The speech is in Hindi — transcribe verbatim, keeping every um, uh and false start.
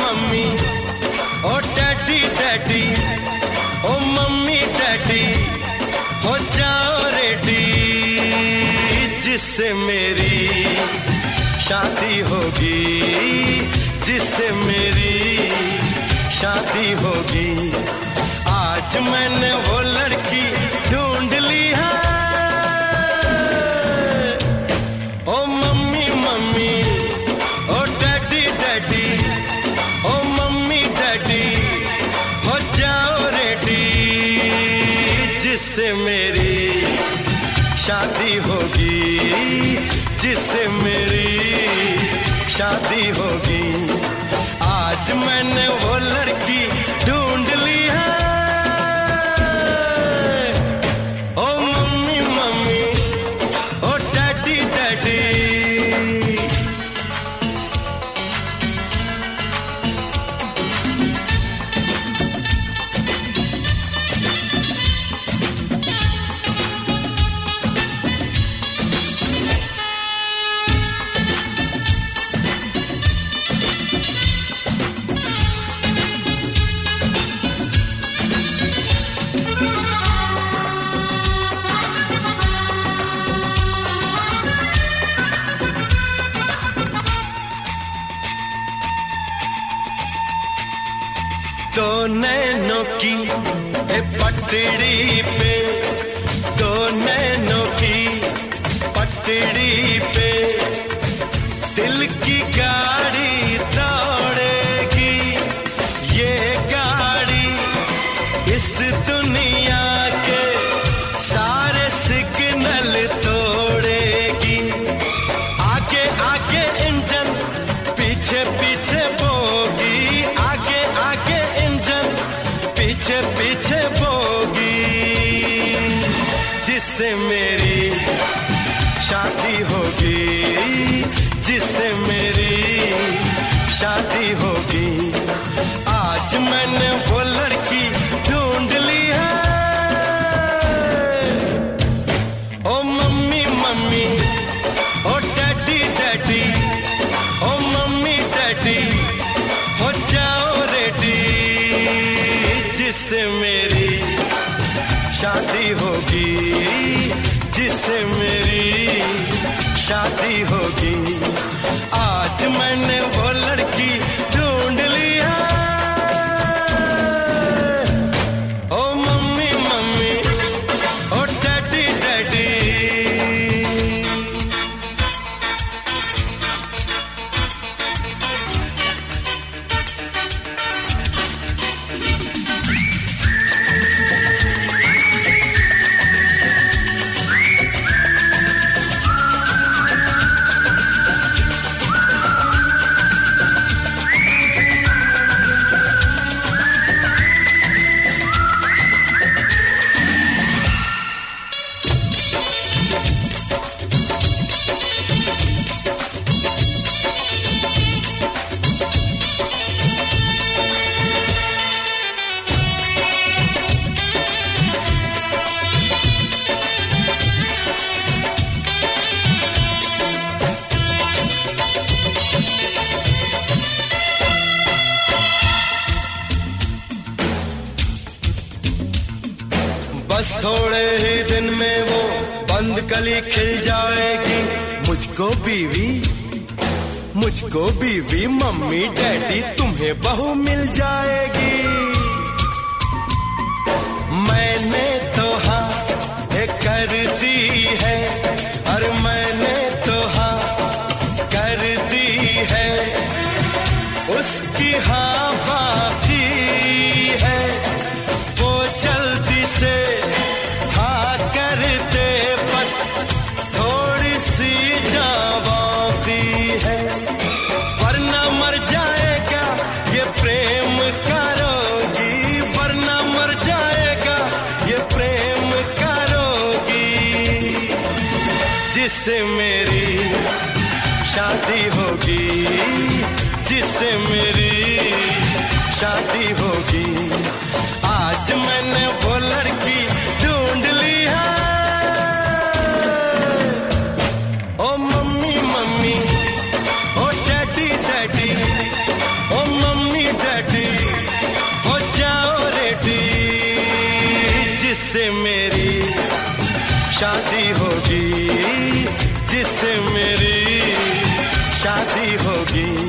मम्मी ओ डैडी डैडी ओ मम्मी डैडी हो जाओ रेडी, जिससे मेरी शादी होगी, जिससे मेरी शादी होगी। आज मैंने वो लड़की ढूंढ ली है। ओ मम्मी मम्मी ओ डैडी डैडी ओ मम्मी डैडी हो जाओ रेडी, जिससे मेरी शादी होगी, जिससे मेरी शादी होगी। आज मैंने वो लड़की ढूंढ ली है। ओ मम्मी मम्मी ओ डैडी डैडी। दो नैनों की ए पटड़ी पे, दो नैनों की पटड़ी पे दिल की गाड़ी दौड़ेगी। ये गाड़ी इस दुनिया के सारे सिग्नल तोड़ेगी। आगे आगे इंजन पीछे पीछे बोगी, आगे आगे पीछे पीछे बोगी, जिससे मेरी शादी होगी, जिससे मेरी शादी होगी। आज मैंने वो लड़की ढूंढ ली है। ओ मम्मी मम्मी ओ डैडी डैडी ओ मम्मी डैडी हो जाओ रेडी, जिससे मेरी शादी होगी, जिससे मेरी शादी होगी। आज मैंने वो लड़की ढूंढ ली है। ओ मम्मी मम्मी ओ डैडी डैडी। बस थोड़े ही दिन में वो बंद कली खिल जाएगी। मुझको बीवी, मुझको बीवी, मम्मी डैडी तुम्हें बहू मिल जाएगी। मैंने तो हाँ कर दी है, और मैंने तो हाँ कर दी है, उसकी हाँ बाकी है। वो जल्दी से हाँ कर दे, बस थोड़ी सी जावाती है, वरना मर जाएगा ये प्रेम करोगी, वरना मर जाएगा ये प्रेम करोगी, जिससे मेरी शादी होगी, जिससे मेरी शादी होगी। आज मैंने वो लड़की ढूंढ ली है। ओ मम्मी मम्मी ओ डैडी डैडी ओ मम्मी जिससे मेरी शादी होगी, जिससे मेरी शादी होगी।